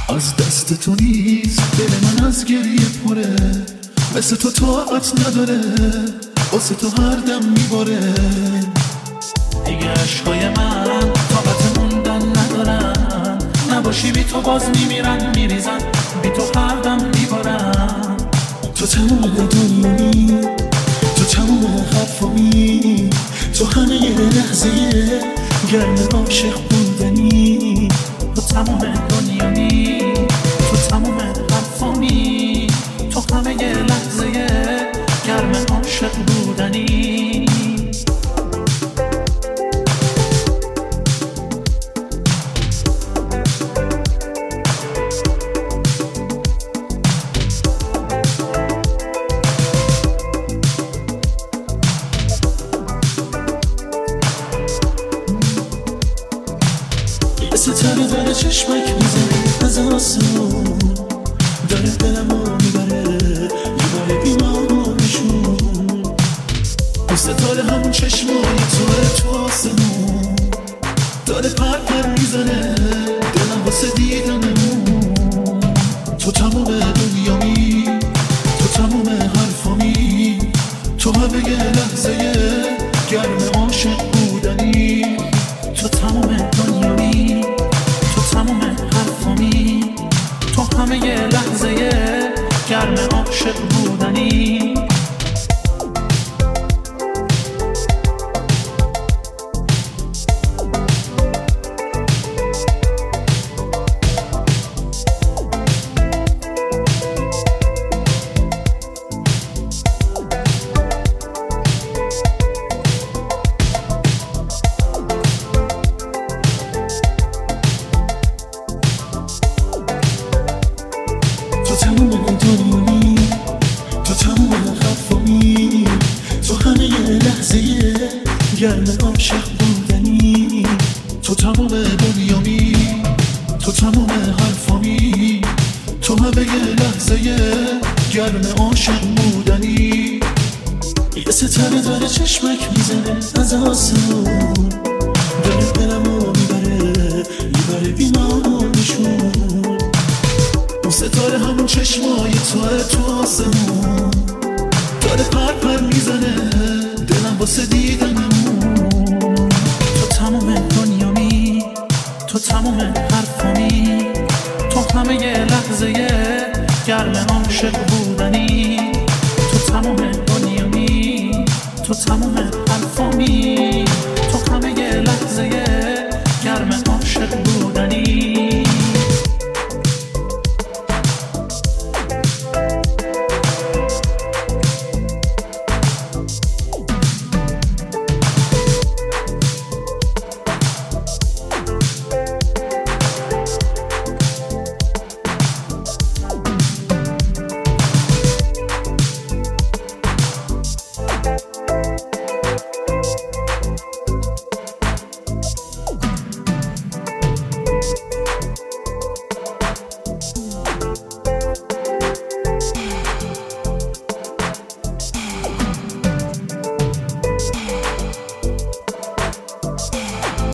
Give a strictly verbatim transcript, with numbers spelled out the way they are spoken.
از دست تو نیست دل من از گریه پره، مثل تو طاقت نداره، واسه تو هر دم میباره. دیگه عشقای من طاقت موندن ندارن، نباشی بی تو باز میمیرن میریزن، بی تو هر دم میبارن. تو تموم دنیایی، تو تموم حرفامی، تو همه یه لحظه گرم عاشق بودنی. تو تموم دنیایی، تو تموم حرفامی، تو همه یه لحظه گرم عاشق بودنی. ستاره داره چشمک میزنه از آسمون، داره دلمو میبره میبره بیمارشون. اون ستاره همون چشمای توه تو آسمون، داره پر پر میزنه دلم واسه دیدنمون. تو تموم دنیامی، تو تموم حرفامی، تو همه یه لحظه گرم عاشق بودنی. تو تموم دنیامی، تو تموم حرفامی، تو همه یه لحظه گرم عاشق بودنی. تموم دنیایی، تو تموم حرفامی، تو همه یه لحظه گرم عاشق بودنی. تو تموم دنیامی، تو تموم حرفامی، تو همه یه لحظه گرم عاشق بودنی. یه ستاره داره چشمک میزنه از آسمون، داره دلمو میبره میبره بیمارشون. اون ستاره همون چشمای توه تو آسمون، داره پر پر میزنه دلم واسه دی